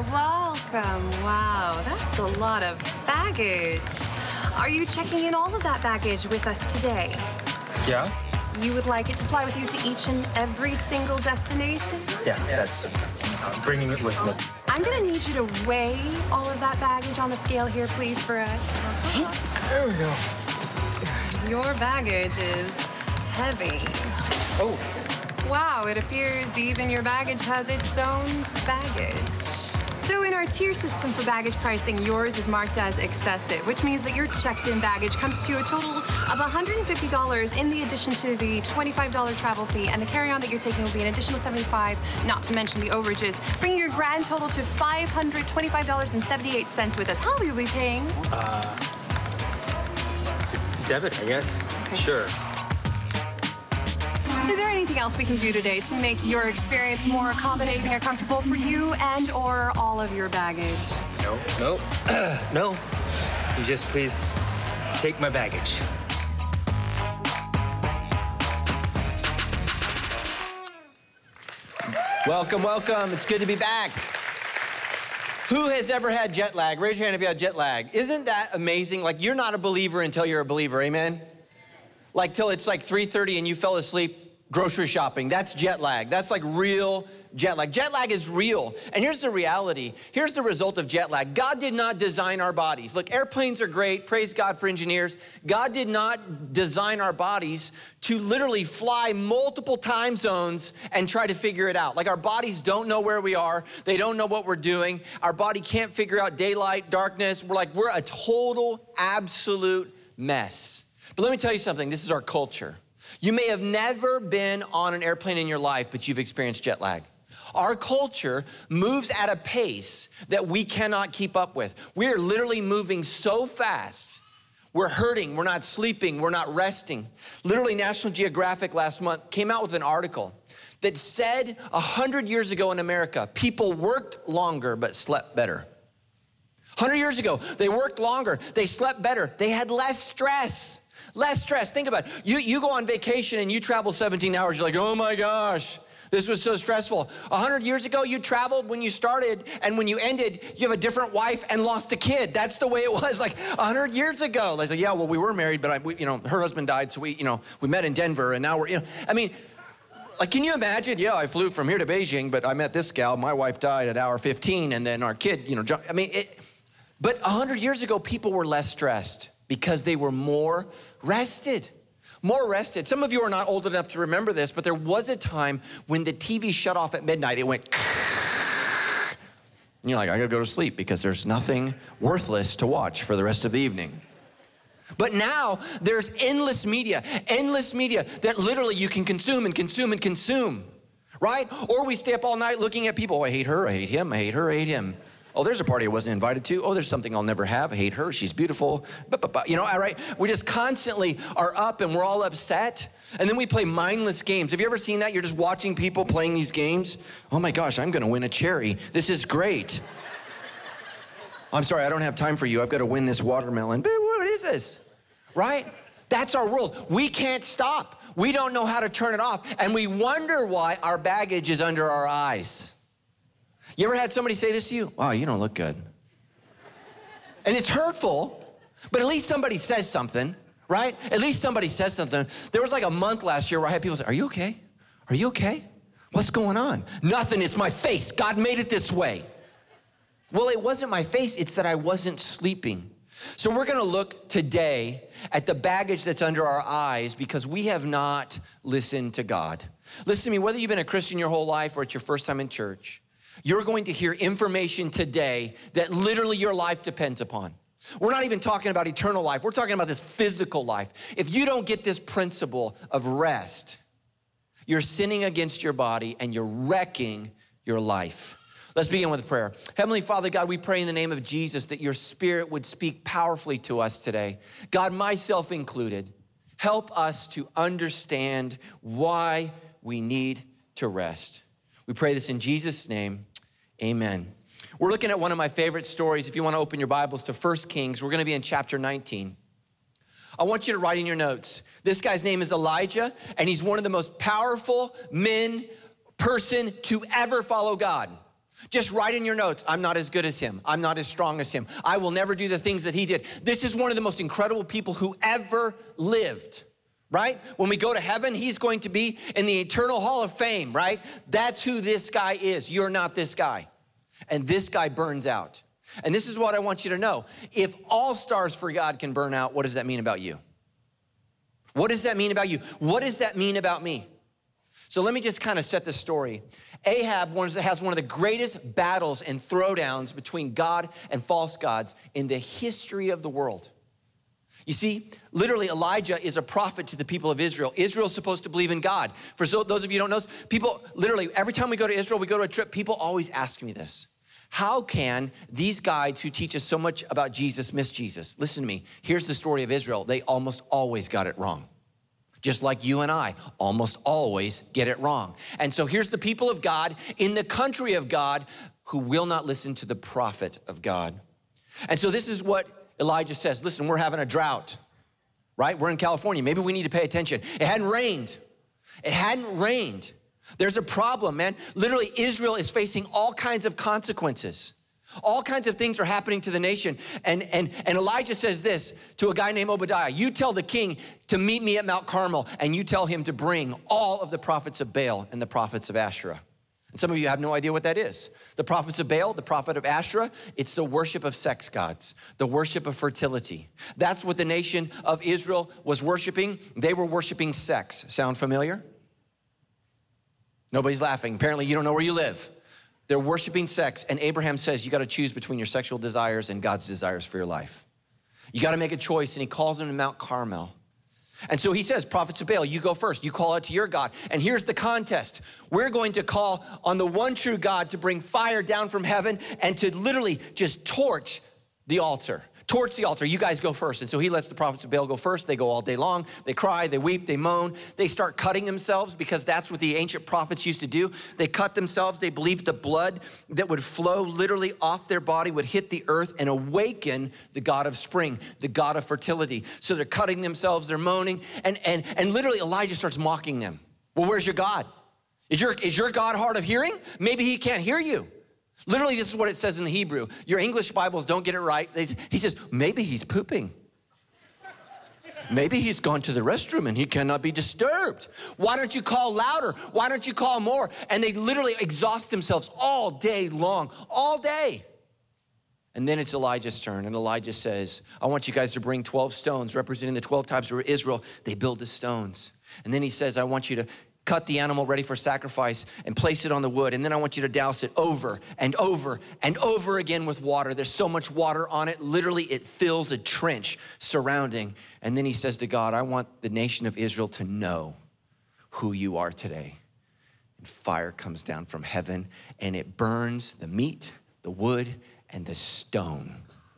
welcome. Wow, that's a lot of baggage. Are you checking in all of that baggage with us today? Yeah? You would like it to fly with you to each and every single destination? Yeah, that's bringing it with me. I'm gonna need you to weigh all of that baggage on the scale here, please, for us. There we go. Your baggage is heavy. Oh. Wow, it appears even your baggage has its own baggage. So in our tier system for baggage pricing, yours is marked as excessive, which means that your checked-in baggage comes to a total of $150 in the addition to the $25 travel fee, and the carry-on that you're taking will be an additional $75, not to mention the overages, bringing your grand total to $525.78 with us. How will you be paying? Debit, I guess. Okay. Sure. Is there anything else we can do today to make your experience more accommodating or comfortable for you and or all of your baggage? No. No. You just please take my baggage. Welcome, welcome. It's good to be back. Who has ever had jet lag? Raise your hand if you had jet lag. Isn't that amazing? Like, you're not a believer until you're a believer, amen? Like, till it's like 3:30 and you fell asleep grocery shopping. That's jet lag. That's like real jet lag. Jet lag is real. And here's the reality. Here's the result of jet lag. God did not design our bodies. Look, airplanes are great. Praise God for engineers. God did not design our bodies to literally fly multiple time zones and try to figure it out. Like, our bodies don't know where we are. They don't know what we're doing. Our body can't figure out daylight, darkness. We're a total, absolute mess. But let me tell you something. This is our culture. You may have never been on an airplane in your life, but you've experienced jet lag. Our culture moves at a pace that we cannot keep up with. We're literally moving so fast. We're hurting, we're not sleeping, we're not resting. Literally, National Geographic last month came out with an article that said 100 years ago in America, people worked longer but slept better. 100 years ago, they worked longer, they slept better, they had less stress. Less stress. Think about it. You go on vacation and you travel 17 hours. You're like, oh my gosh, this was so stressful. 100 years ago, you traveled when you started, and when you ended, you have a different wife and lost a kid. That's the way it was like 100 years ago. Like, yeah, well, we were married, but her husband died, so we met in Denver, and now we're, like, can you imagine? Yeah, I flew from here to Beijing, but I met this gal. My wife died at hour 15, and then our kid, but 100 years ago, people were less stressed because they were more rested. More rested. Some of you are not old enough to remember this, but there was a time when the TV shut off at midnight. It went, and you're like, I gotta go to sleep because there's nothing worthless to watch for the rest of the evening. But now there's endless media that literally you can consume and consume and consume, right? Or we stay up all night looking at people. Oh, I hate her, I hate him, I hate her, I hate him. Oh, there's a party I wasn't invited to. Oh, there's something I'll never have. I hate her. She's beautiful. All right? We just constantly are up and we're all upset. And then we play mindless games. Have you ever seen that? You're just watching people playing these games. Oh my gosh, I'm going to win a cherry. This is great. I'm sorry, I don't have time for you. I've got to win this watermelon. But what is this? Right? That's our world. We can't stop. We don't know how to turn it off. And we wonder why our baggage is under our eyes. You ever had somebody say this to you? Wow, you don't look good. And it's hurtful, but at least somebody says something, right? At least somebody says something. There was like a month last year where I had people say, are you okay? Are you okay? What's going on? Nothing, it's my face. God made it this way. Well, it wasn't my face, it's that I wasn't sleeping. So we're gonna look today at the baggage that's under our eyes because we have not listened to God. Listen to me, whether you've been a Christian your whole life or it's your first time in church, you're going to hear information today that literally your life depends upon. We're not even talking about eternal life. We're talking about this physical life. If you don't get this principle of rest, you're sinning against your body and you're wrecking your life. Let's begin with a prayer. Heavenly Father, God, we pray in the name of Jesus that your Spirit would speak powerfully to us today. God, myself included, help us to understand why we need to rest. We pray this in Jesus' name. Amen. We're looking at one of my favorite stories. If you want to open your Bibles to 1 Kings, we're going to be in chapter 19. I want you to write in your notes. This guy's name is Elijah, and he's one of the most powerful person to ever follow God. Just write in your notes, I'm not as good as him. I'm not as strong as him. I will never do the things that he did. This is one of the most incredible people who ever lived, right? When we go to heaven, he's going to be in the eternal hall of fame, right? That's who this guy is. You're not this guy. And this guy burns out. And this is what I want you to know. If all stars for God can burn out, what does that mean about you? What does that mean about you? What does that mean about me? So let me just kind of set the story. Ahab has one of the greatest battles and throwdowns between God and false gods in the history of the world. You see, literally Elijah is a prophet to the people of Israel. Israel's supposed to believe in God. For those of you who don't know, people literally, every time we go to Israel, we go to a trip, people always ask me this. How can these guides who teach us so much about Jesus miss Jesus? Listen to me. Here's the story of Israel. They almost always got it wrong. Just like you and I almost always get it wrong. And so here's the people of God in the country of God who will not listen to the prophet of God. And so this is what Elijah says. Listen, we're having a drought, right? We're in California. Maybe we need to pay attention. It hadn't rained. It hadn't rained. There's a problem, man. Literally, Israel is facing all kinds of consequences. All kinds of things are happening to the nation. And Elijah says this to a guy named Obadiah. You tell the king to meet me at Mount Carmel, and you tell him to bring all of the prophets of Baal and the prophets of Asherah. And some of you have no idea what that is. The prophets of Baal, the prophet of Asherah, it's the worship of sex gods, the worship of fertility. That's what the nation of Israel was worshiping. They were worshiping sex. Sound familiar? Nobody's laughing. Apparently you don't know where you live. They're worshiping sex, and Abraham says you got to choose between your sexual desires and God's desires for your life. You got to make a choice, and he calls them to Mount Carmel. And so he says, prophets of Baal, you go first. You call out to your God. And here's the contest. We're going to call on the one true God to bring fire down from heaven and to literally just torch the altar. Torch the altar. You guys go first. And so he lets the prophets of Baal go first. They go all day long. They cry, they weep, they moan. They start cutting themselves because that's what the ancient prophets used to do. They cut themselves. They believed the blood that would flow literally off their body would hit the earth and awaken the God of spring, the God of fertility. So they're cutting themselves, they're moaning, and literally Elijah starts mocking them. Well, where's your God? Is your God hard of hearing? Maybe he can't hear you. Literally, this is what it says in the Hebrew. Your English Bibles don't get it right. He says, maybe he's pooping. Maybe he's gone to the restroom and he cannot be disturbed. Why don't you call louder? Why don't you call more? And they literally exhaust themselves all day long, all day. And then it's Elijah's turn, and Elijah says, I want you guys to bring 12 stones representing the 12 tribes of Israel. They build the stones. And then he says, I want you to cut the animal ready for sacrifice and place it on the wood. And then I want you to douse it over and over and over again with water. There's so much water on it. Literally, it fills a trench surrounding. And then he says to God, I want the nation of Israel to know who you are today. And fire comes down from heaven and it burns the meat, the wood, and the stone.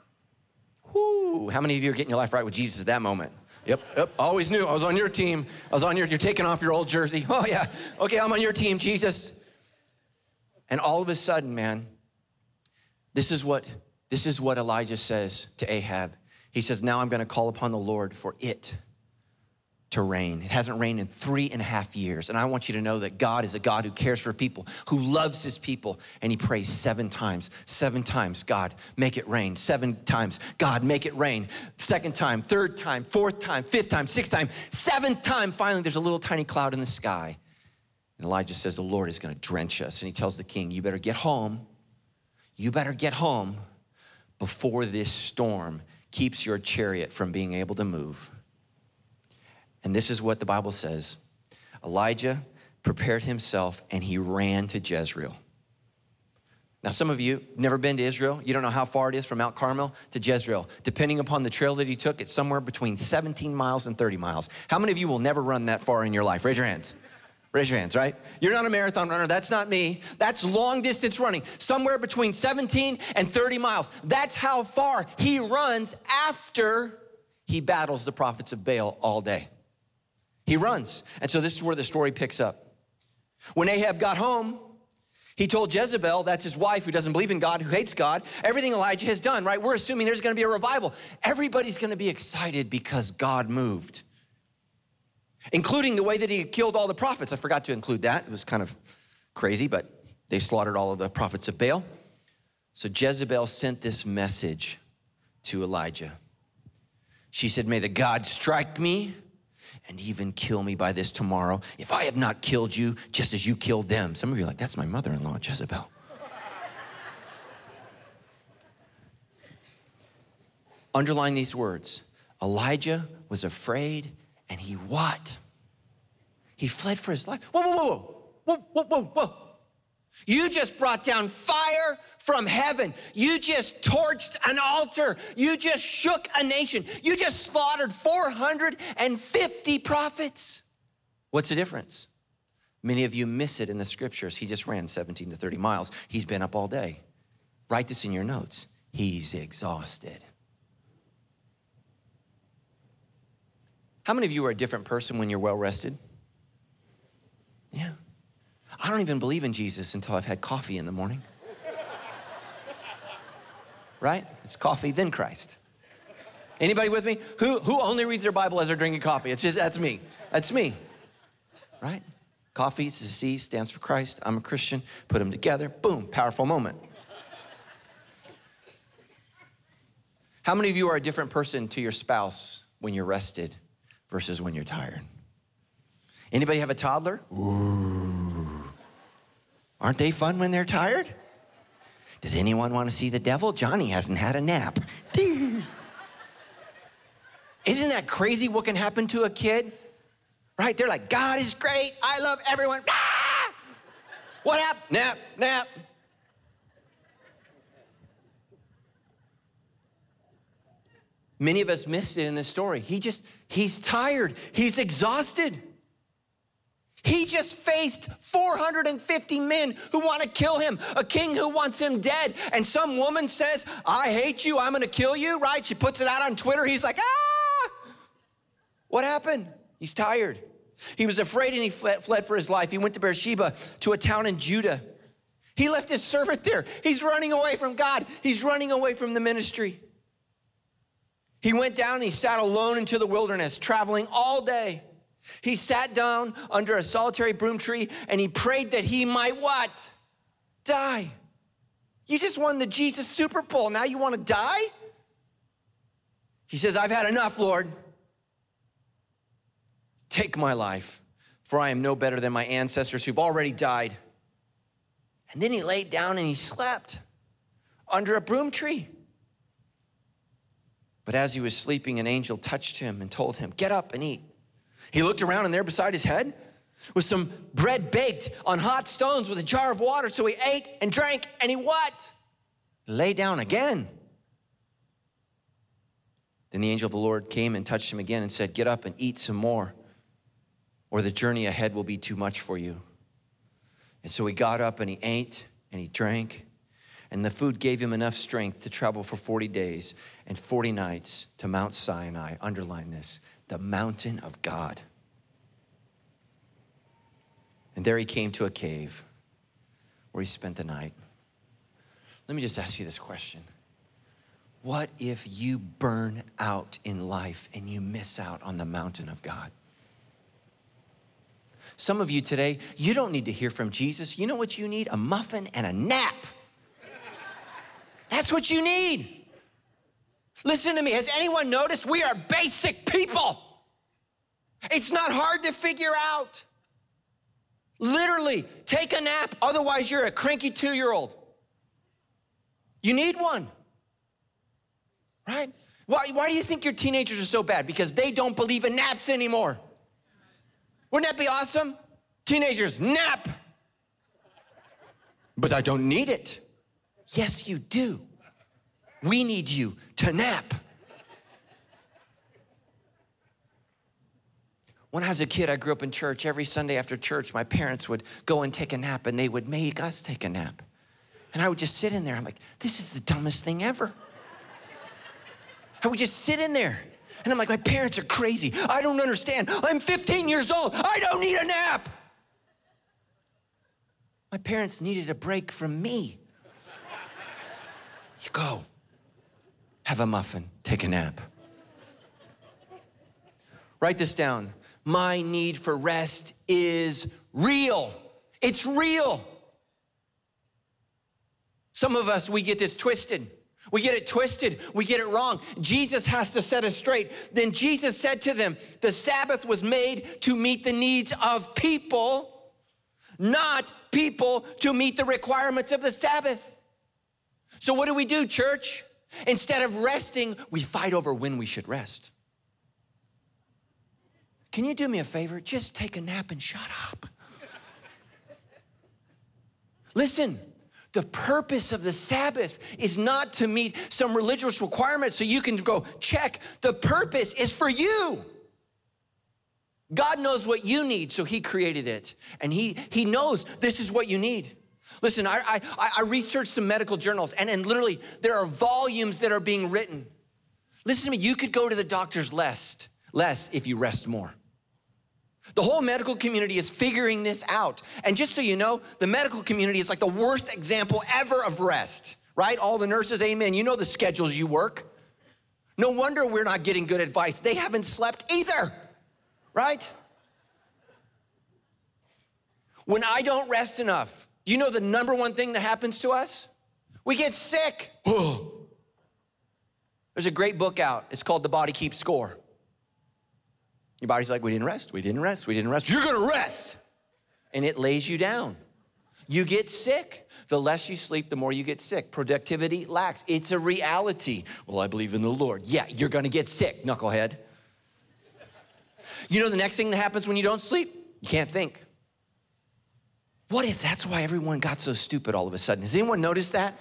Whoo! How many of you are getting your life right with Jesus at that moment? Yep, always knew. I was on your team. You're taking off your old jersey. Oh yeah, okay, I'm on your team, Jesus. And all of a sudden, man, this is what Elijah says to Ahab. He says, now I'm gonna call upon the Lord for it to rain. It hasn't rained in 3.5 years. And I want you to know that God is a God who cares for people, who loves his people. And he prays 7 times. 7 times, God, make it rain. 7 times, God, make it rain. 2nd time, 3rd time, 4th time, 5th time, 6th time, 7th time. Finally, there's a little tiny cloud in the sky. And Elijah says, the Lord is gonna drench us. And he tells the king, you better get home. You better get home before this storm keeps your chariot from being able to move. And this is what the Bible says. Elijah prepared himself and he ran to Jezreel. Now, some of you have never been to Israel. You don't know how far it is from Mount Carmel to Jezreel. Depending upon the trail that he took, it's somewhere between 17 miles and 30 miles. How many of you will never run that far in your life? Raise your hands. Raise your hands, right? You're not a marathon runner. That's not me. That's long distance running. Somewhere between 17 and 30 miles. That's how far he runs after he battles the prophets of Baal all day. He runs. And so this is where the story picks up. When Ahab got home, he told Jezebel, that's his wife who doesn't believe in God, who hates God, everything Elijah has done, right? We're assuming there's gonna be a revival. Everybody's gonna be excited because God moved, including the way that he killed all the prophets. I forgot to include that. It was kind of crazy, but They slaughtered all of the prophets of Baal. So Jezebel sent this message to Elijah. She said, may the God strike me and even kill me by this tomorrow if I have not killed you just as you killed them. Some of you are like, that's my mother-in-law, Jezebel. Underline these words. Elijah was afraid and he what? He fled for his life. Whoa, whoa, whoa, whoa, whoa, whoa, whoa. You just brought down fire from heaven. You just torched an altar. You just shook a nation. You just slaughtered 450 prophets. What's the difference? Many of you miss it in the scriptures. He just ran 17 to 30 miles. He's been up all day. Write this in your notes. He's exhausted. How many of you are a different person when you're well rested? Yeah. I don't even believe in Jesus until I've had coffee in the morning. Right? It's coffee, then Christ. Anybody with me? Who only reads their Bible as they're drinking coffee? It's just, that's me. That's me. Right? Coffee, it's a C, stands for Christ. I'm a Christian. Put them together. Boom, powerful moment. How many of you are a different person to your spouse when you're rested versus when you're tired? Anybody have a toddler? Ooh. Aren't they fun when they're tired? Does anyone want to see the devil? Johnny hasn't had a nap. Isn't that crazy what can happen to a kid? Right? They're like, God is great. I love everyone. Ah! What happened? Nap, nap. Many of us missed it in this story. He's tired. He's exhausted. He just faced 450 men who want to kill him, a king who wants him dead. And some woman says, I hate you, I'm going to kill you, right? She puts it out on Twitter. He's like, ah! What happened? He's tired. He was afraid and he fled for his life. He went to Beersheba, to a town in Judah. He left his servant there. He's running away from God. He's running away from the ministry. He went down and he sat alone into the wilderness, traveling all day. He sat down under a solitary broom tree and he prayed that he might what? Die. You just won the Jesus Super Bowl. Now you want to die? He says, I've had enough, Lord. Take my life, for I am no better than my ancestors who've already died. And then he laid down and he slept under a broom tree. But as he was sleeping, an angel touched him and told him, get up and eat. He looked around and there beside his head was some bread baked on hot stones with a jar of water. So he ate and drank and he what? Lay down again. Then the angel of the Lord came and touched him again and said, get up and eat some more, or the journey ahead will be too much for you. And so he got up and he ate and he drank, and the food gave him enough strength to travel for 40 days and 40 nights to Mount Sinai. Underline this, the mountain of God. And there he came to a cave where he spent the night. Let me just ask you this question. What if you burn out in life and you miss out on the mountain of God? Some of you today, you don't need to hear from Jesus. You know what you need? A muffin and a nap. That's what you need. Listen to me. Has anyone noticed we are basic people? It's not hard to figure out. Literally, take a nap. Otherwise, you're a cranky 2-year-old. You need one. Right? Why do you think your teenagers are so bad? Because they don't believe in naps anymore. Wouldn't that be awesome? Teenagers, nap. But I don't need it. Yes, you do. We need you to nap. When I was a kid, I grew up in church. Every Sunday after church, my parents would go and take a nap, and they would make us take a nap. And I would just sit in there. I'm like, this is the dumbest thing ever. I would just sit in there. And I'm like, my parents are crazy. I don't understand. I'm 15 years old. I don't need a nap. My parents needed a break from me. You go, have a muffin, take a nap. Write this down. My need for rest is real. It's real. Some of us, we get this twisted. We get it twisted. We get it wrong. Jesus has to set us straight. Then Jesus said to them, the Sabbath was made to meet the needs of people, not people to meet the requirements of the Sabbath. So what do, church? Instead of resting, we fight over when we should rest. Can you do me a favor? Just take a nap and shut up. Listen. The purpose of the Sabbath is not to meet some religious requirement so you can go check. The purpose is for you. God knows what you need, so he created it. And he knows this is what you need. Listen, I researched some medical journals, and literally there are volumes that are being written. Listen to me, you could go to the doctors less if you rest more. The whole medical community is figuring this out. And just so you know, the medical community is like the worst example ever of rest, right? All the nurses, amen. You know the schedules you work. No wonder we're not getting good advice. They haven't slept either, right? When I don't rest enough, do you know the number one thing that happens to us? We get sick. There's a great book out. It's called The Body Keeps Score. Your body's like, we didn't rest. You're gonna rest. And it lays you down. You get sick. The less you sleep, the more you get sick. Productivity lacks. It's a reality. Well, I believe in the Lord. Yeah, you're gonna get sick, knucklehead. You know the next thing that happens when you don't sleep? You can't think. What if that's why everyone got so stupid all of a sudden? Has anyone noticed that?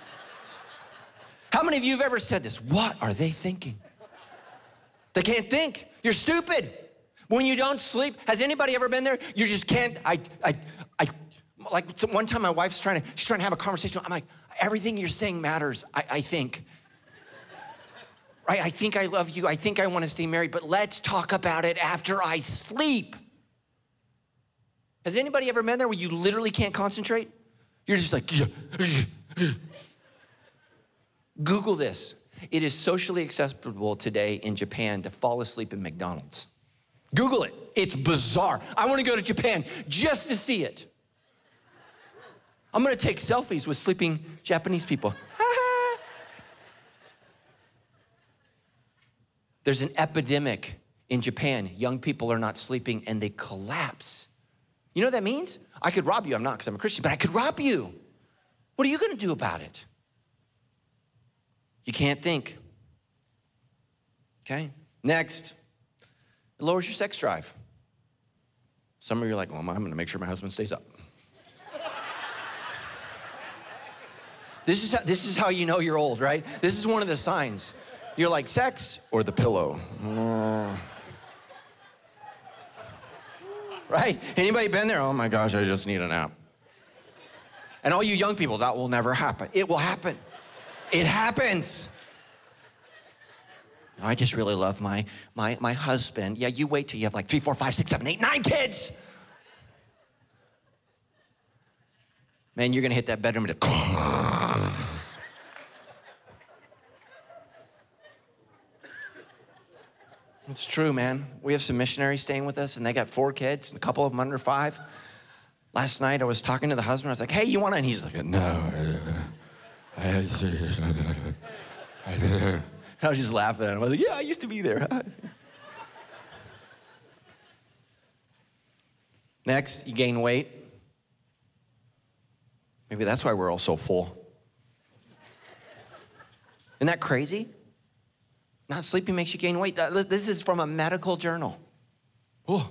How many of you have ever said this? What are they thinking? They can't think. You're stupid. When you don't sleep, has anybody ever been there? You just can't, like one time my wife's trying to have a conversation. I'm like, everything you're saying matters, I think. Right, I think I love you. I think I want to stay married, but let's talk about it after I sleep. Has anybody ever been there where you literally can't concentrate? You're just like, Google this. It is socially acceptable today in Japan to fall asleep in McDonald's. Google it. It's bizarre. I want to go to Japan just to see it. I'm going to take selfies with sleeping Japanese people. There's an epidemic in Japan. Young people are not sleeping and they collapse. You know what that means? I could rob you. I'm not because I'm a Christian, but I could rob you. What are you going to do about it? You can't think. Okay? Next, it lowers your sex drive. Some of you are like, well, I'm going to make sure my husband stays up. This is how you know you're old, right? This is one of the signs. You're like, sex or the pillow? Right? Anybody been there? Oh my gosh, I just need a nap. And all you young people, that will never happen. It will happen. It happens. I just really love my husband. Yeah, you wait till you have like 3, 4, 5, 6, 7, 8, 9 kids. Man, you're gonna hit that bedroom and It's true, man. We have some missionaries staying with us and they got 4 kids, a couple of them under 5. Last night I was talking to the husband. I was like, hey, you wanna? And he's like, no. I was just laughing at him. I was like, yeah, I used to be there. Next, you gain weight. Maybe that's why we're all so full. Isn't that crazy? Not sleeping makes you gain weight. This is from a medical journal. Oh.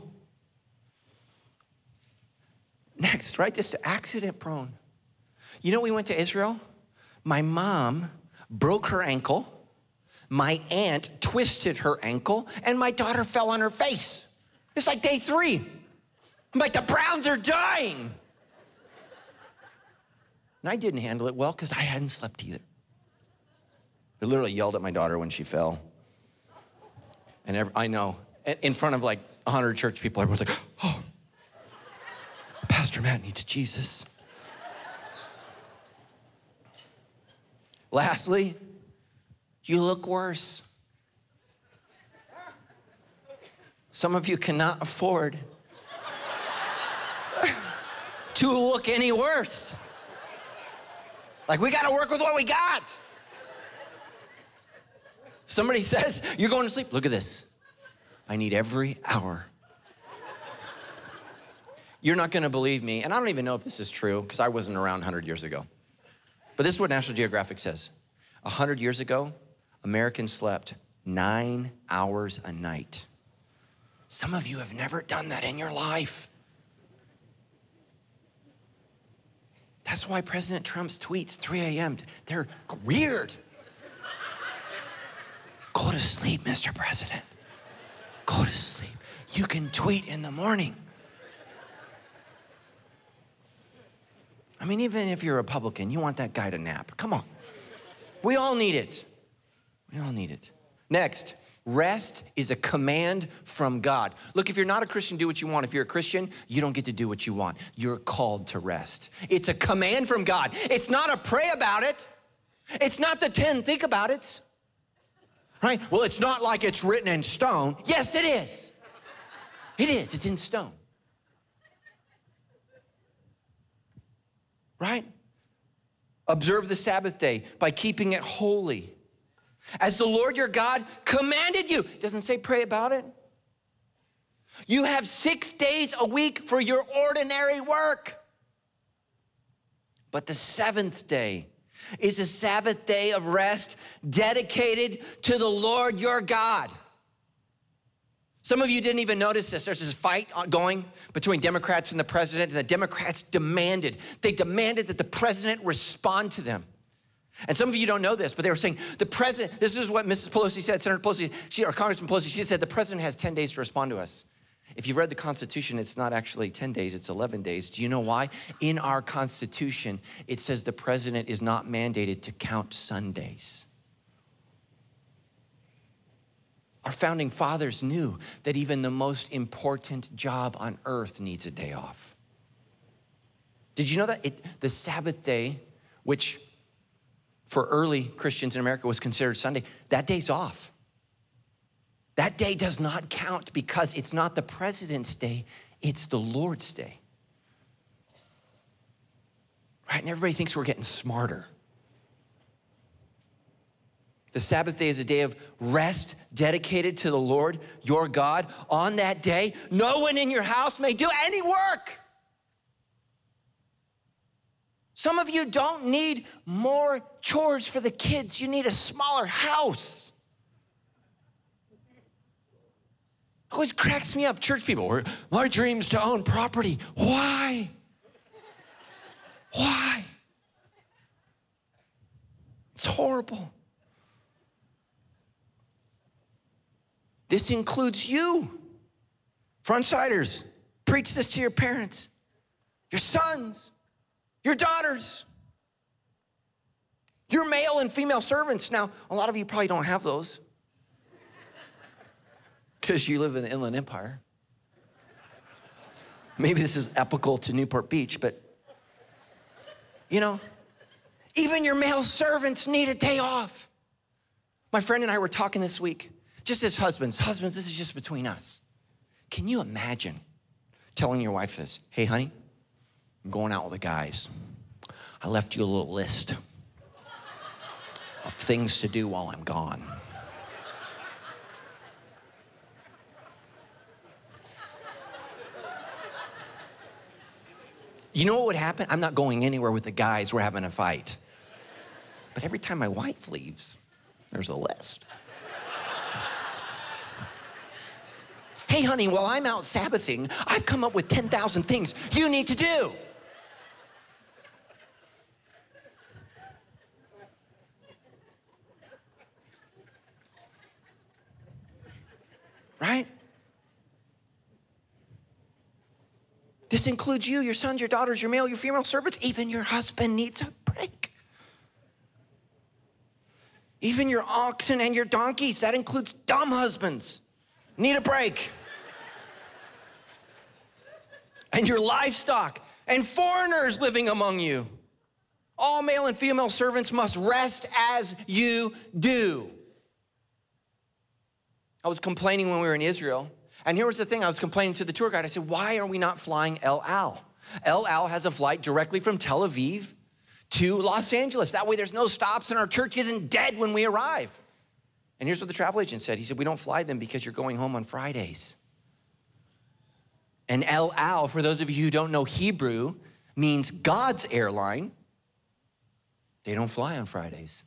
Next, write this to accident prone. You know, we went to Israel. My mom broke her ankle. My aunt twisted her ankle, and my daughter fell on her face. It's like day 3. I'm like, the Browns are dying. And I didn't handle it well because I hadn't slept either. I literally yelled at my daughter when she fell. And I know, in front of like 100 church people, everyone's like, oh, Pastor Matt needs Jesus. Lastly, you look worse. Some of you cannot afford to look any worse. Like, we gotta work with what we got. Somebody says, you're going to sleep. Look at this. I need every hour. You're not gonna believe me, and I don't even know if this is true, because I wasn't around 100 years ago. But this is what National Geographic says. 100 years ago, Americans slept 9 hours a night. Some of you have never done that in your life. That's why President Trump's tweets, 3 a.m., they're weird. Go to sleep, Mr. President. Go to sleep. You can tweet in the morning. I mean, even if you're a Republican, you want that guy to nap. Come on. We all need it. We all need it. Next, rest is a command from God. Look, if you're not a Christian, do what you want. If you're a Christian, you don't get to do what you want. You're called to rest. It's a command from God. It's not a pray about it. It's not the 10 think about it. Right? Well, it's not like it's written in stone. Yes, it is. It is. It's in stone. Right? Observe the Sabbath day by keeping it holy. As the Lord your God commanded you. It doesn't say pray about it. You have 6 days a week for your ordinary work. But the seventh day is a Sabbath day of rest dedicated to the Lord your God. Some of you didn't even notice this. There's this fight going between Democrats and the president, and the Democrats demanded that the president respond to them. And some of you don't know this, but they were saying, the president, this is what Mrs. Pelosi said, Senator Pelosi, or Congressman Pelosi, she said, the president has 10 days to respond to us. If you've read the Constitution, it's not actually 10 days, it's 11 days. Do you know why? In our Constitution, it says the president is not mandated to count Sundays. Our founding fathers knew that even the most important job on earth needs a day off. Did you know that the Sabbath day, which for early Christians in America was considered Sunday, that day's off. That day does not count because it's not the president's day, it's the Lord's day. Right, and everybody thinks we're getting smarter. The Sabbath day is a day of rest dedicated to the Lord, your God. On that day, no one in your house may do any work. Some of you don't need more chores for the kids. You need a smaller house. Always cracks me up. Church people, my dream's to own property. Why? Why? It's horrible. This includes you. Frontsiders, preach this to your parents, your sons, your daughters, your male and female servants. Now, a lot of you probably don't have those because you live in the Inland Empire. Maybe this is epical to Newport Beach, but you know, even your male servants need a day off. My friend and I were talking this week. Just as husbands, this is just between us. Can you imagine telling your wife this? Hey, honey, I'm going out with the guys. I left you a little list of things to do while I'm gone. You know what would happen? I'm not going anywhere with the guys. We're having a fight. But every time my wife leaves, there's a list. Hey, honey, while I'm out Sabbathing, I've come up with 10,000 things you need to do. Right? This includes you, your sons, your daughters, your male, your female servants. Even your husband needs a break. Even your oxen and your donkeys, that includes dumb husbands, need a break. And your livestock and foreigners living among you. All male and female servants must rest as you do. I was complaining when we were in Israel. And here was the thing, I was complaining to the tour guide. I said, why are we not flying El Al? El Al has a flight directly from Tel Aviv to Los Angeles. That way there's no stops and our church isn't dead when we arrive. And here's what the travel agent said. He said, we don't fly them because you're going home on Fridays. And El Al, for those of you who don't know Hebrew, means God's airline. They don't fly on Fridays.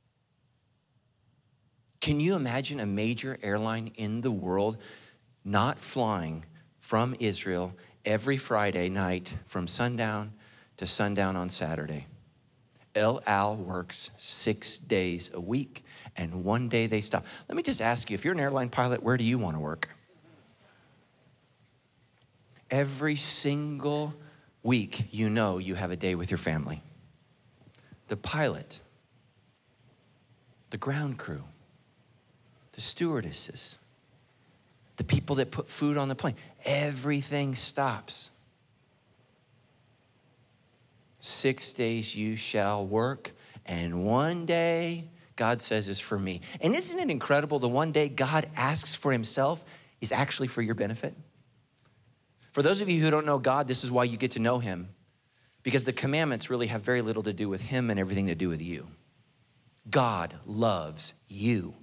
Can you imagine a major airline in the world not flying from Israel every Friday night from sundown to sundown on Saturday? El Al works 6 days a week, and one day they stop. Let me just ask you, if you're an airline pilot, where do you want to work? Every single week, you know you have a day with your family. The pilot, the ground crew, the stewardesses, the people that put food on the plane, everything stops. 6 days you shall work, and one day, God says, is for me. And isn't it incredible, the one day God asks for himself is actually for your benefit? For those of you who don't know God, this is why you get to know him, because the commandments really have very little to do with him and everything to do with you. God loves you.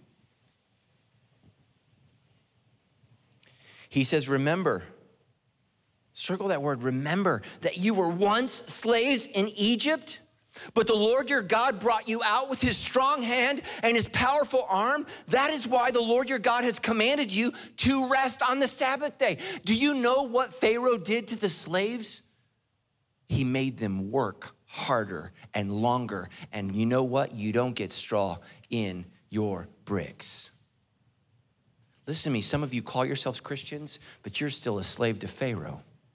He says, remember, circle that word, remember that you were once slaves in Egypt, but the Lord your God brought you out with his strong hand and his powerful arm. That is why the Lord your God has commanded you to rest on the Sabbath day. Do you know what Pharaoh did to the slaves? He made them work harder and longer. And you know what? You don't get straw in your bricks. Listen to me, some of you call yourselves Christians, but you're still a slave to Pharaoh.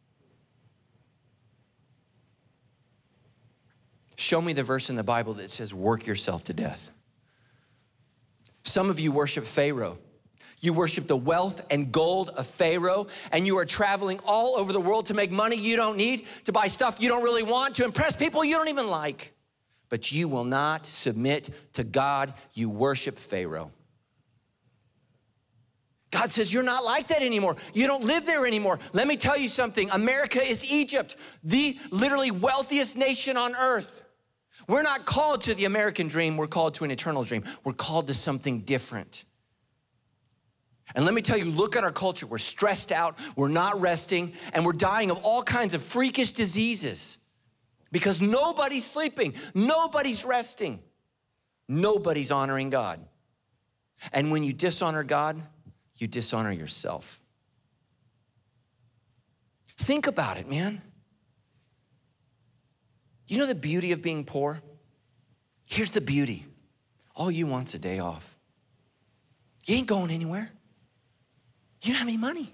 Show me the verse in the Bible that says, work yourself to death. Some of you worship Pharaoh. You worship the wealth and gold of Pharaoh, and you are traveling all over the world to make money you don't need, to buy stuff you don't really want, to impress people you don't even like. But you will not submit to God. You worship Pharaoh. God says, you're not like that anymore. You don't live there anymore. Let me tell you something. America is Egypt, the literally wealthiest nation on earth. We're not called to the American dream. We're called to an eternal dream. We're called to something different. And let me tell you, look at our culture. We're stressed out. We're not resting. And we're dying of all kinds of freakish diseases because nobody's sleeping. Nobody's resting. Nobody's honoring God. And when you dishonor God, you dishonor yourself. Think about it, man. You know the beauty of being poor? Here's the beauty. All you want's a day off. You ain't going anywhere. You don't have any money.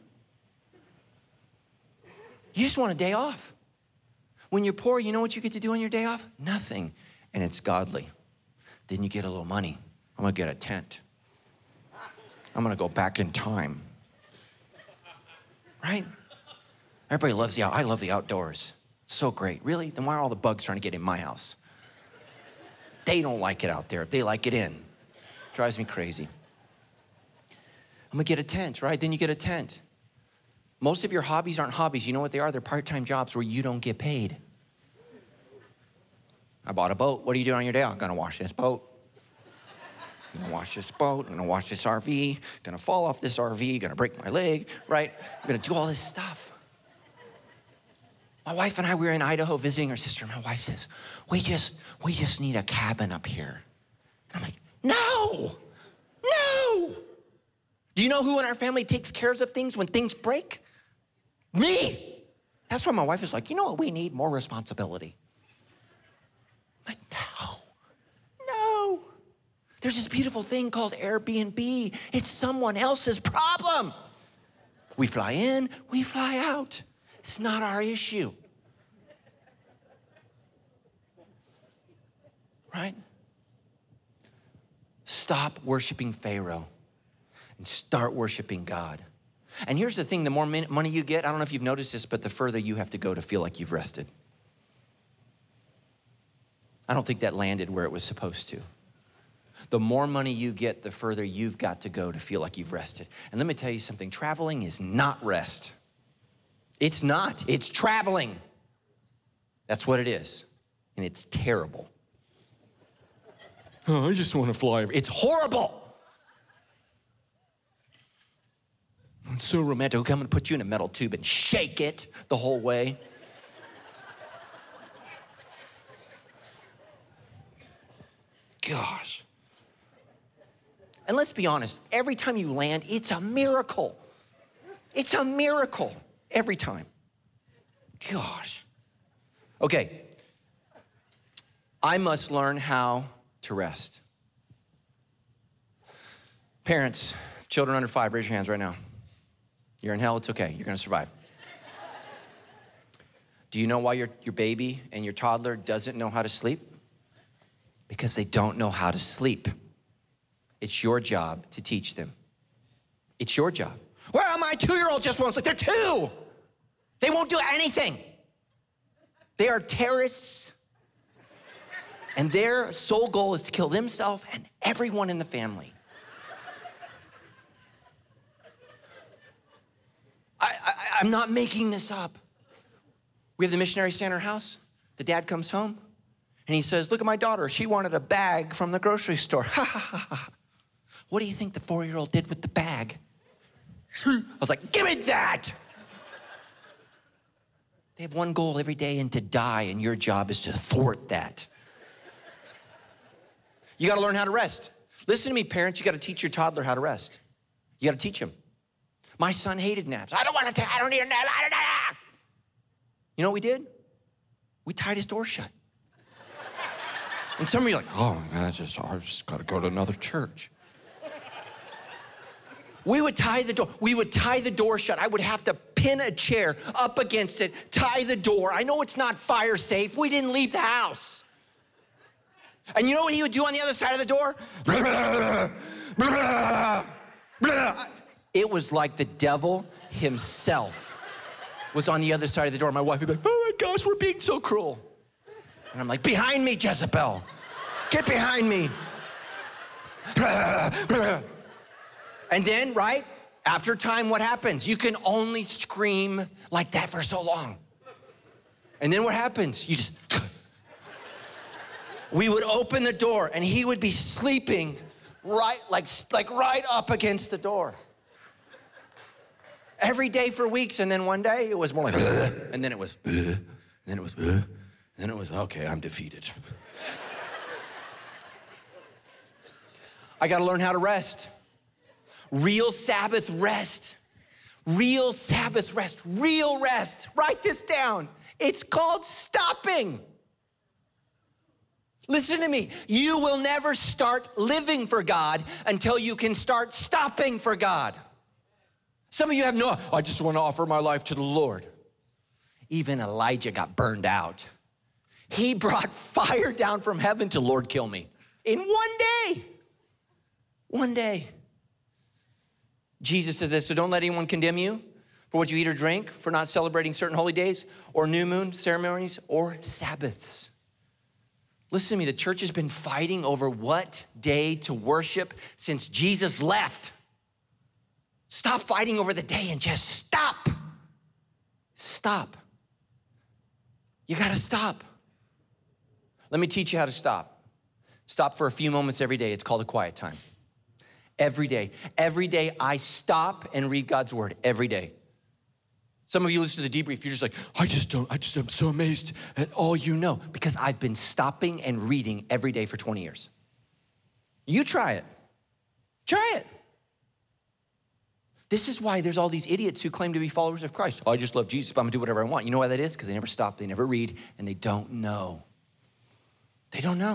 You just want a day off. When you're poor, you know what you get to do on your day off? Nothing. And it's godly. Then you get a little money. I'm gonna get a tent. I'm gonna go back in time. Right? Everybody loves I love the outdoors. So great. Really? Then why are all the bugs trying to get in my house? They don't like it out there. They like it in. Drives me crazy. I'm gonna get a tent, right? Then you get a tent. Most of your hobbies aren't hobbies. You know what they are? They're part-time jobs where you don't get paid. I bought a boat. What are you doing on your day? I'm gonna wash this boat. I'm gonna wash this boat. I'm gonna wash this RV. Gonna fall off this RV. Gonna break my leg, right? I'm gonna do all this stuff. My wife and I, we were in Idaho visiting our sister. My wife says, we just need a cabin up here. And I'm like, no. Do you know who in our family takes care of things when things break? Me. That's why my wife is like, you know what we need? More responsibility. I'm like, no. There's this beautiful thing called Airbnb. It's someone else's problem. We fly in, we fly out. It's not our issue. Right? Stop worshiping Pharaoh and start worshiping God. And here's the thing, the more money you get, I don't know if you've noticed this, but the further you have to go to feel like you've rested. I don't think that landed where it was supposed to. The more money you get, the further you've got to go to feel like you've rested. And let me tell you something, traveling is not rest. It's not, it's traveling. That's what it is, and it's terrible. Oh, I just want to fly. It's horrible. It's so romantic. Okay, I'm going to put you in a metal tube and shake it the whole way. Gosh. And let's be honest, every time you land, it's a miracle. It's a miracle every time. Gosh. Okay. I must learn how to rest. Parents, children under 5, raise your hands right now. You're in hell, it's okay, you're gonna survive. Do you know why your baby and your toddler doesn't know how to sleep? Because they don't know how to sleep. It's your job to teach them. It's your job. Well, my 2-year-old just won't sleep. They're 2. They won't do anything. They are terrorists. And their sole goal is to kill themselves and everyone in the family. I'm not making this up. We have the missionary stay in our house. The dad comes home and he says, look at my daughter. She wanted a bag from the grocery store. Ha, ha, ha, ha. What do you think the 4-year-old did with the bag? I was like, give me that. They have one goal every day, and to die, and your job is to thwart that. You gotta learn how to rest. Listen to me, parents, you gotta teach your toddler how to rest. You gotta teach him. My son hated naps. I don't need a nap. You know what we did? We tied his door shut. And some of you are like, oh my God, I just gotta go to another church. We would tie the door. We would tie the door shut. I would have to pin a chair up against it, tie the door. I know it's not fire safe. We didn't leave the house. And you know what he would do on the other side of the door? It was like the devil himself was on the other side of the door. My wife would be like, oh my gosh, we're being so cruel. And I'm like, behind me, Jezebel. Get behind me. And then, right, after time, what happens? You can only scream like that for so long. And then what happens? You just, we would open the door and he would be sleeping right, like right up against the door. Every day for weeks, and then one day it was more like, and then it was, and then it was, and then it was, okay, I'm defeated. I gotta learn how to rest. Real Sabbath rest. Real Sabbath rest. Real rest. Write this down. It's called stopping. Listen to me. You will never start living for God until you can start stopping for God. Some of you have no, I just want to offer my life to the Lord. Even Elijah got burned out. He brought fire down from heaven to Lord, kill me. In one day. One day. Jesus says this, so don't let anyone condemn you for what you eat or drink, for not celebrating certain holy days or new moon ceremonies or Sabbaths. Listen to me, the church has been fighting over what day to worship since Jesus left. Stop fighting over the day and just stop. Stop. You gotta stop. Let me teach you how to stop. Stop for a few moments every day. It's called a quiet time. Every day I stop and read God's word every day. Some of you listen to the debrief, you're just like, I'm so amazed at all you know, because I've been stopping and reading every day for 20 years. You try it. Try it. This is why there's all these idiots who claim to be followers of Christ. Oh, I just love Jesus, but I'm gonna do whatever I want. You know why that is? Because they never stop, they never read, and they don't know. They don't know.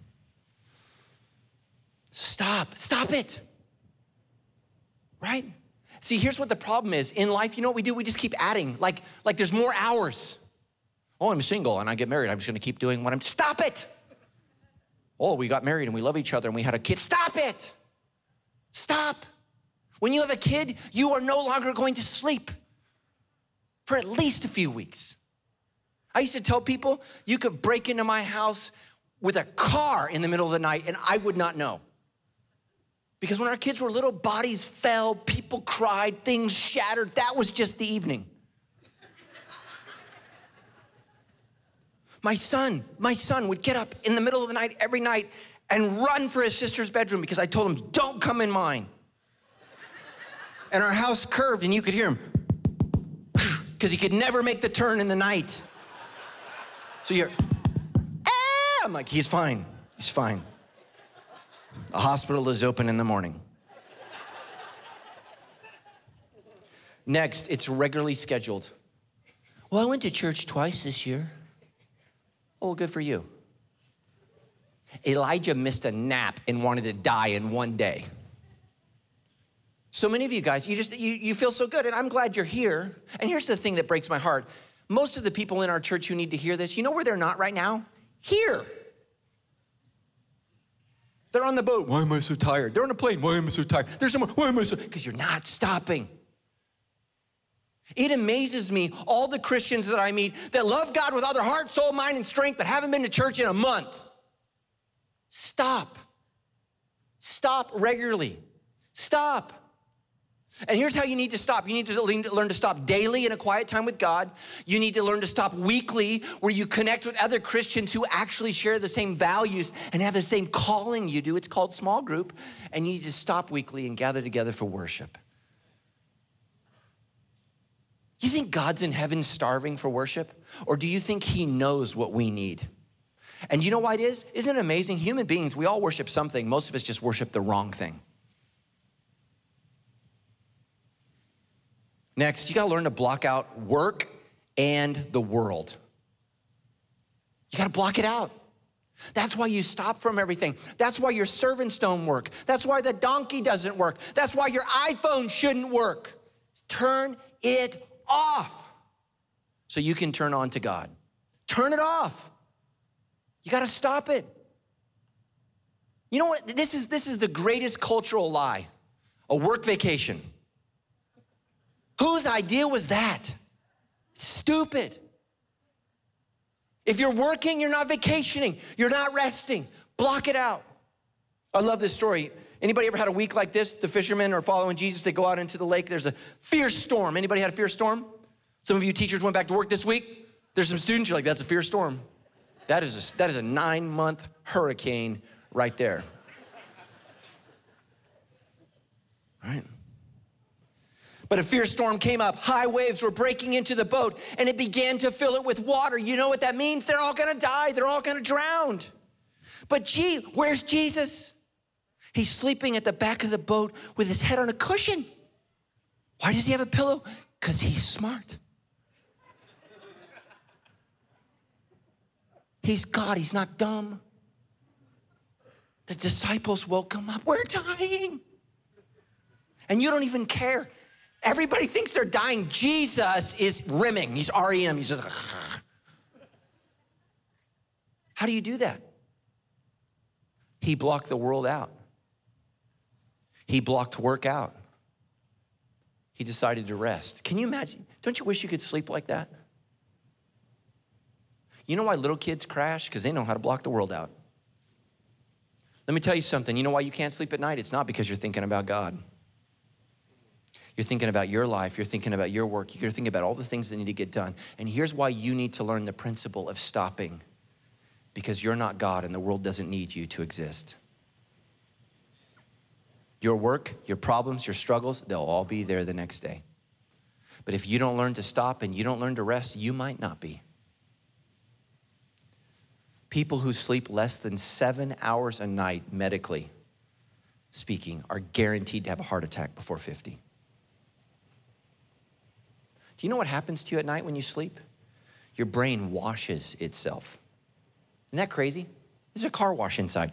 Stop it. Right? See, here's what the problem is. In life, you know what we do? We just keep adding, like there's more hours. Oh, I'm single and I get married. I'm just gonna keep doing what stop it. Oh, we got married and we love each other and we had a kid. Stop it. Stop. When you have a kid, you are no longer going to sleep for at least a few weeks. I used to tell people, you could break into my house with a car in the middle of the night and I would not know. Because when our kids were little, bodies fell, people cried, things shattered. That was just the evening. My son would get up in the middle of the night every night and run for his sister's bedroom because I told him, don't come in mine. And our house curved and you could hear him because he could never make the turn in the night. So you're, I'm like, he's fine, he's fine. The hospital is open in the morning. Next, it's regularly scheduled. Well, I went to church twice this year. Oh, good for you. Elijah missed a nap and wanted to die in one day. So many of you guys, you feel so good, and I'm glad you're here. And here's the thing that breaks my heart. Most of the people in our church who need to hear this, you know where they're not right now? Here. They're on the boat. Why am I so tired? They're on a plane. Why am I so tired? They're somewhere. Why am I so? Because you're not stopping. It amazes me, all the Christians that I meet that love God with all their heart, soul, mind, and strength, but haven't been to church in a month. Stop. Stop regularly. Stop. And here's how you need to stop. You need to learn to stop daily in a quiet time with God. You need to learn to stop weekly, where you connect with other Christians who actually share the same values and have the same calling you do. It's called small group. And you need to stop weekly and gather together for worship. You think God's in heaven starving for worship? Or do you think he knows what we need? And you know why it is? Isn't it amazing? Human beings, we all worship something. Most of us just worship the wrong thing. Next, you gotta learn to block out work and the world. You gotta block it out. That's why you stop from everything. That's why your servants don't work. That's why the donkey doesn't work. That's why your iPhone shouldn't work. Turn it off so you can turn on to God. Turn it off. You gotta stop it. You know what? This is the greatest cultural lie. A work vacation. Whose idea was that? Stupid. If you're working, you're not vacationing. You're not resting. Block it out. I love this story. Anybody ever had a week like this? The fishermen are following Jesus. They go out into the lake. There's a fierce storm. Anybody had a fierce storm? Some of you teachers went back to work this week. There's some students, you're like, that's a fierce storm. That is a 9-month hurricane right there. All right. But a fierce storm came up. High waves were breaking into the boat, and it began to fill it with water. You know what that means? They're all gonna die. They're all gonna drown. But where's Jesus? He's sleeping at the back of the boat with his head on a cushion. Why does he have a pillow? Because he's smart. He's God, he's not dumb. The disciples woke him up. We're dying. And you don't even care. Everybody thinks they're dying. Jesus is rimming. He's REM. He's just, how do you do that? He blocked the world out. He blocked work out. He decided to rest. Can you imagine? Don't you wish you could sleep like that? You know why little kids crash? Because they know how to block the world out. Let me tell you something. You know why you can't sleep at night? It's not because you're thinking about God. You're thinking about your life. You're thinking about your work. You're thinking about all the things that need to get done. And here's why you need to learn the principle of stopping. Because you're not God and the world doesn't need you to exist. Your work, your problems, your struggles, they'll all be there the next day. But if you don't learn to stop and you don't learn to rest, you might not be. People who sleep less than 7 hours a night, medically speaking, are guaranteed to have a heart attack before 50. Do you know what happens to you at night when you sleep? Your brain washes itself. Isn't that crazy? There's a car wash inside.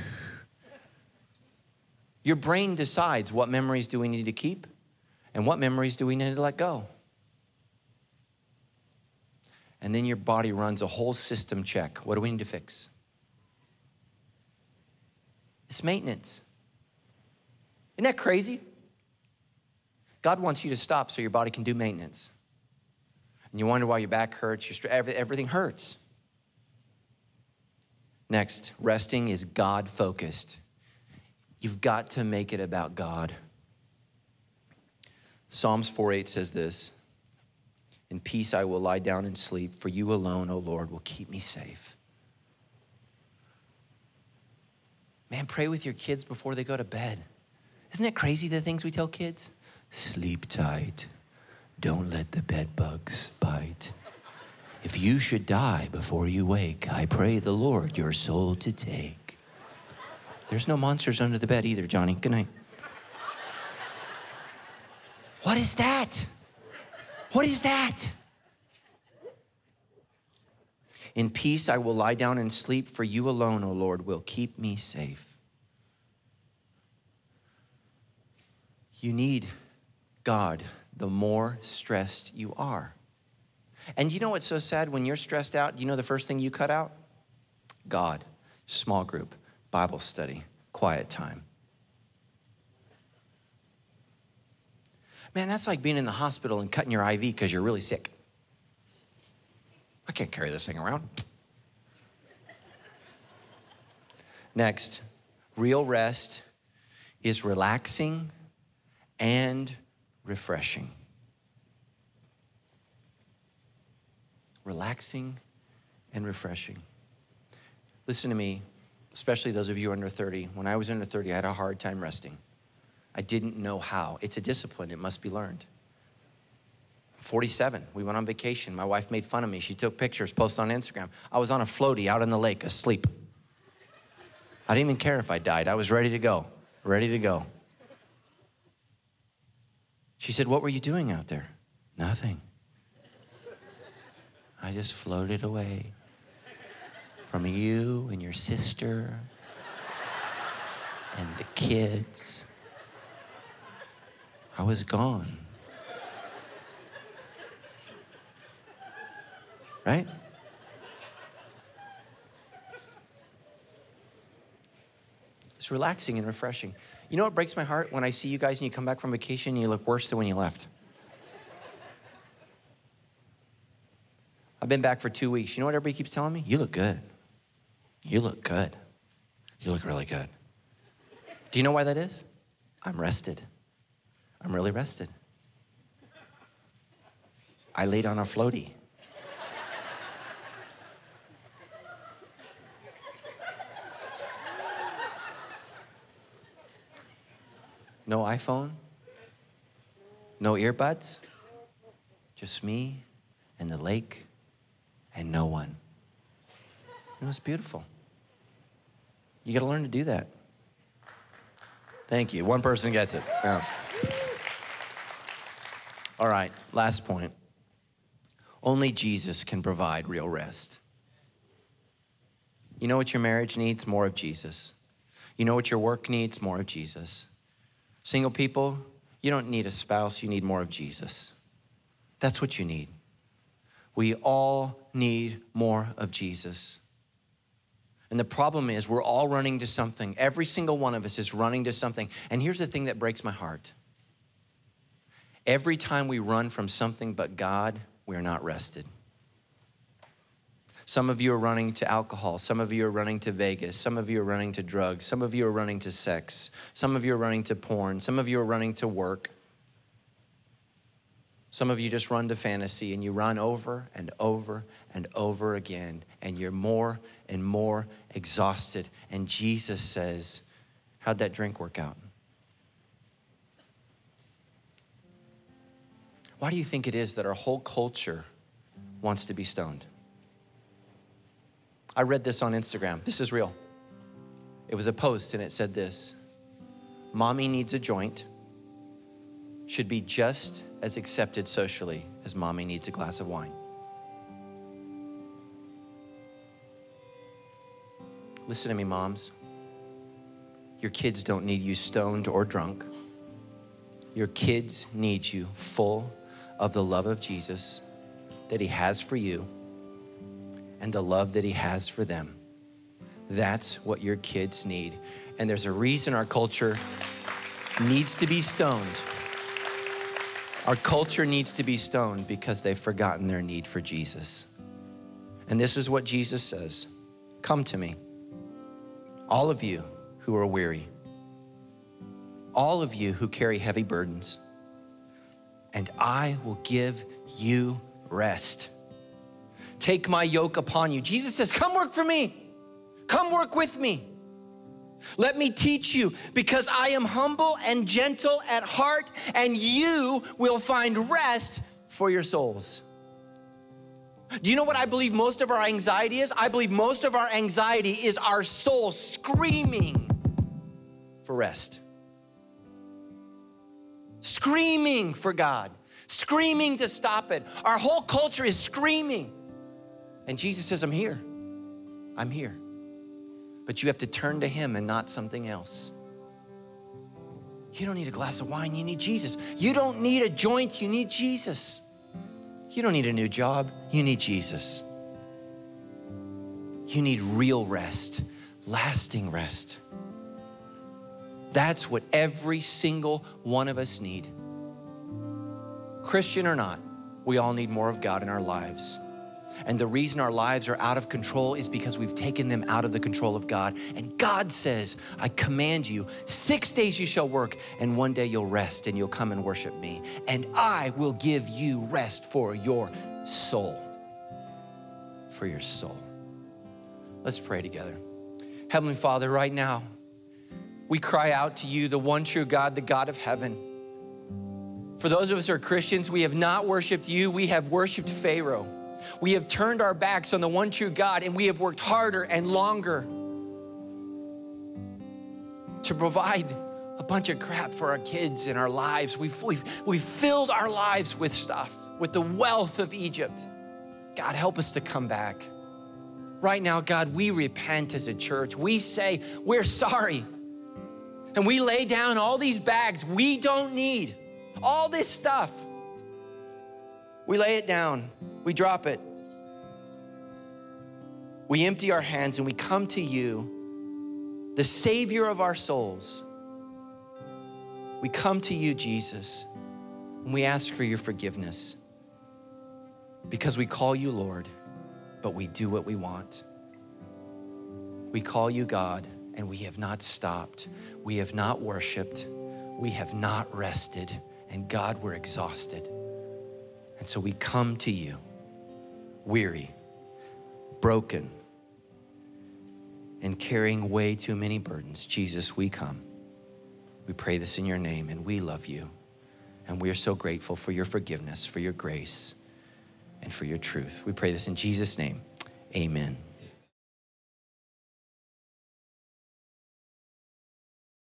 Your brain decides what memories do we need to keep and what memories do we need to let go. And then your body runs a whole system check. What do we need to fix? It's maintenance. Isn't that crazy? God wants you to stop so your body can do maintenance. And you wonder why your back hurts, everything hurts. Next, resting is God-focused. You've got to make it about God. Psalms 4:8 says this, "In peace I will lie down and sleep, for you alone, O Lord, will keep me safe." Man, pray with your kids before they go to bed. Isn't it crazy the things we tell kids? Sleep tight. Don't let the bed bugs bite. If you should die before you wake, I pray the Lord your soul to take. There's no monsters under the bed either, Johnny. Good night. What is that? What is that? In peace I will lie down and sleep, for you alone, O Lord, will keep me safe. You need God the more stressed you are. And you know what's so sad? When you're stressed out, you know the first thing you cut out? God, small group, Bible study, quiet time. Man, that's like being in the hospital and cutting your IV because you're really sick. I can't carry this thing around. Next, real rest is relaxing and refreshing. Relaxing and refreshing. Listen to me, especially those of you under 30. When I was under 30, I had a hard time resting. I didn't know how. It's a discipline. It must be learned. 47, we went on vacation. My wife made fun of me. She took pictures, posted on Instagram. I was on a floaty out in the lake, asleep. I didn't even care if I died. I was ready to go, ready to go. She said, what were you doing out there? Nothing. I just floated away from you and your sister and the kids. I was gone. Right? It's relaxing and refreshing. You know what breaks my heart? When I see you guys and you come back from vacation and you look worse than when you left. I've been back for 2 weeks. You know what everybody keeps telling me? You look good. You look good. You look really good. Do you know why that is? I'm rested. I'm really rested. I laid on a floaty. No iPhone, no earbuds, just me and the lake and no one. It was beautiful. You gotta learn to do that. Thank you. One person gets it. Yeah. All right, last point. Only Jesus can provide real rest. You know what your marriage needs? More of Jesus. You know what your work needs? More of Jesus. Single people, you don't need a spouse, you need more of Jesus. That's what you need. We all need more of Jesus. And the problem is we're all running to something. Every single one of us is running to something. And here's the thing that breaks my heart. Every time we run from something but God, we're not rested. Some of you are running to alcohol. Some of you are running to Vegas. Some of you are running to drugs. Some of you are running to sex. Some of you are running to porn. Some of you are running to work. Some of you just run to fantasy and you run over and over and over again and you're more and more exhausted. And Jesus says, how'd that drink work out? Why do you think it is that our whole culture wants to be stoned? I read this on Instagram. This is real. It was a post and it said this: mommy needs a joint should be just as accepted socially as mommy needs a glass of wine. Listen to me, moms. Your kids don't need you stoned or drunk. Your kids need you full of the love of Jesus that he has for you and the love that he has for them. That's what your kids need. And there's a reason our culture needs to be stoned. Our culture needs to be stoned because they've forgotten their need for Jesus. And this is what Jesus says: come to me, all of you who are weary, all of you who carry heavy burdens, and I will give you rest. Take my yoke upon you. Jesus says, come work for me. Come work with me. Let me teach you, because I am humble and gentle at heart, and you will find rest for your souls. Do you know what I believe most of our anxiety is? I believe most of our anxiety is our soul screaming for rest. Screaming for God, screaming to stop it. Our whole culture is screaming. And Jesus says, I'm here. I'm here. But you have to turn to him and not something else. You don't need a glass of wine, you need Jesus. You don't need a joint, you need Jesus. You don't need a new job, you need Jesus. You need real rest, lasting rest. That's what every single one of us need. Christian or not, we all need more of God in our lives. And the reason our lives are out of control is because we've taken them out of the control of God. And God says, I command you, 6 days you shall work, and 1 day you'll rest and you'll come and worship me. And I will give you rest for your soul. For your soul. Let's pray together. Heavenly Father, right now, we cry out to you, the one true God, the God of heaven. For those of us who are Christians, we have not worshiped you, we have worshiped Pharaoh. We have turned our backs on the one true God, and we have worked harder and longer to provide a bunch of crap for our kids and our lives. We've filled our lives with stuff, with the wealth of Egypt. God, help us to come back. Right now, God, we repent as a church. We say we're sorry. And we lay down all these bags we don't need, all this stuff. We lay it down, we drop it. We empty our hands and we come to you, the Savior of our souls. We come to you, Jesus, and we ask for your forgiveness because we call you Lord, but we do what we want. We call you God, and we have not stopped. We have not worshiped. We have not rested. And God, we're exhausted. And so we come to you, weary, broken, and carrying way too many burdens. Jesus, we come. We pray this in your name, and we love you. And we are so grateful for your forgiveness, for your grace, and for your truth. We pray this in Jesus' name. Amen.